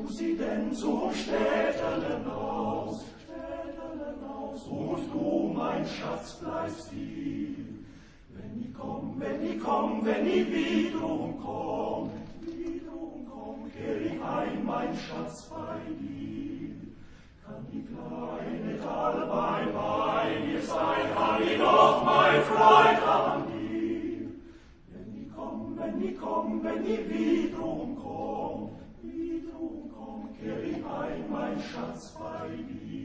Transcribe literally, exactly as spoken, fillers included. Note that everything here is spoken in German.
du sie denn zum Städtelen aus, Städtelen aus, und du, mein Schatz, bleibst hier. Wenn ich komm, wenn ich komm, wenn ich wiederum komm, wiederum komm, kehr ich ein, mein Schatz, bei dir. Kann die kleine Talbein bei mir sein, kann ich doch mein Freund an dir. Wenn ich komm, wenn ich komm, wenn ich wiederum komm, wiederum komm, kehr ich ein, mein Schatz, bei dir.